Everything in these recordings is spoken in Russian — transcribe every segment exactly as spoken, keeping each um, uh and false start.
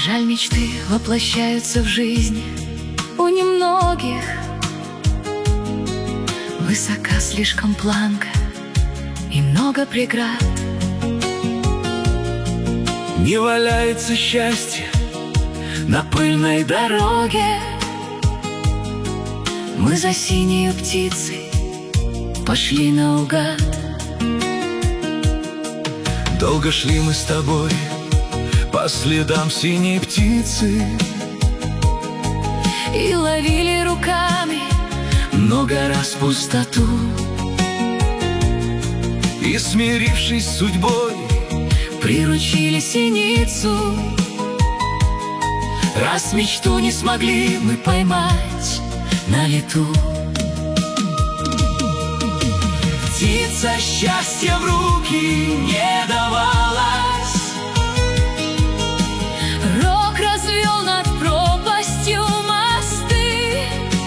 Жаль, мечты воплощаются в жизнь у немногих. Высока слишком планка и много преград. Не валяется счастье на пыльной дороге. Мы за синей птицей пошли наугад. Долго шли мы с тобой по следам синей птицы и ловили руками много раз пустоту. И, смирившись с судьбой, приручили синицу. раз мечту не смогли мы поймать на лету. Птица счастья в руки не давалась. Рок развел над пропастью мосты,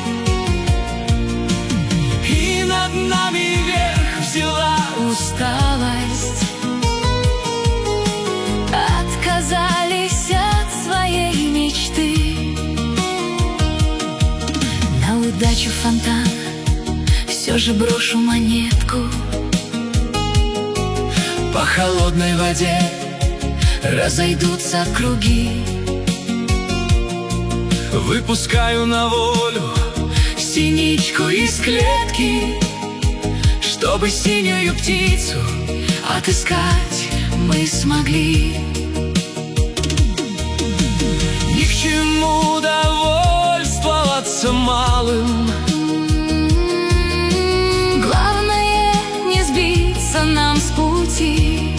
и над нами верх взяла усталость. Отказались от своей мечты. На удачу фонтан все же брошу монетку. По холодной воде разойдутся круги. выпускаю на волю синичку из клетки, чтобы синюю птицу отыскать мы смогли. Ни к чему довольствоваться малым. Главное не сбиться нам с пути.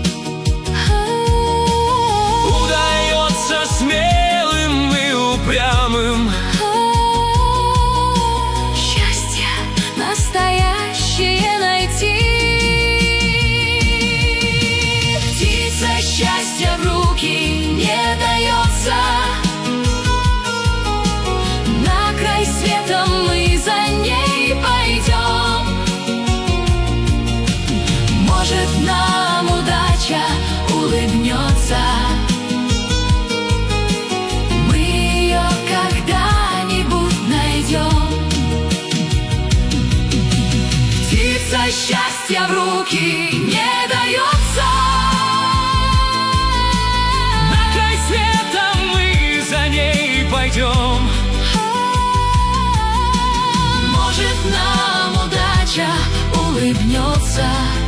Удается смелым и упрямым Счастье настоящее найти. Птица счастья в руки не дается. На край света мы за ней пойдем. Может, нам удача улыбнется. Мы ее когда-нибудь найдем. Птица счастья в руки не дается. На край света мы за ней пойдем. Может, нам удача улыбнется.